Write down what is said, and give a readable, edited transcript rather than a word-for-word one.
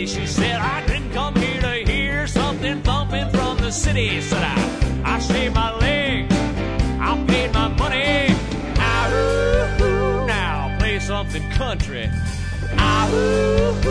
lady, she said, I didn't come here to hear something thumping from the city. Said I shaved my leg, I paid my money. Now, now play something country.